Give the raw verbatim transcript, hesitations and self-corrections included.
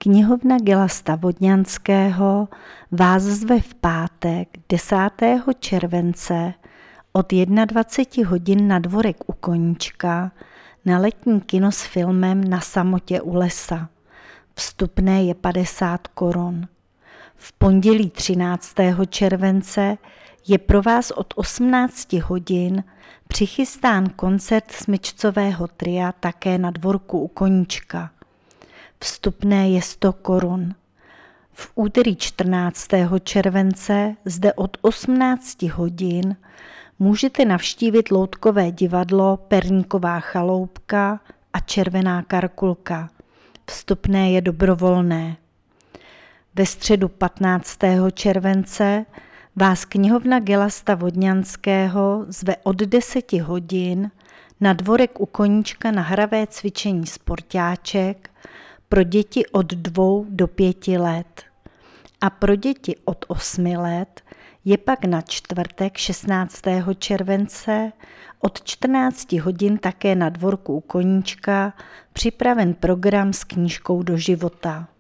Knihovna Gelasta Vodňanského vás zve v pátek desátého července od dvaceti jedna hodin na dvorek u Koníčka na letní kino s filmem Na samotě u lesa. Vstupné je padesát korun. V pondělí třináctého července je pro vás od osmnácti hodin přichystán koncert smyčcového tria také na dvorku u Koníčka. Vstupné je sto korun. V úterý čtrnáctého července zde od osmnácti hodin můžete navštívit loutkové divadlo Perníková chaloupka a Červená Karkulka. Vstupné je dobrovolné. Ve středu patnáctého července vás knihovna Gelasta Vodňanského zve od deseti hodin na dvorek u Koníčka na hravé cvičení Sportáček pro děti od dvou do pěti let. A pro děti od osmi let je pak na čtvrtek šestnáctého července od čtrnácti hodin také na dvorku u Koníčka připraven program s knížkou do života.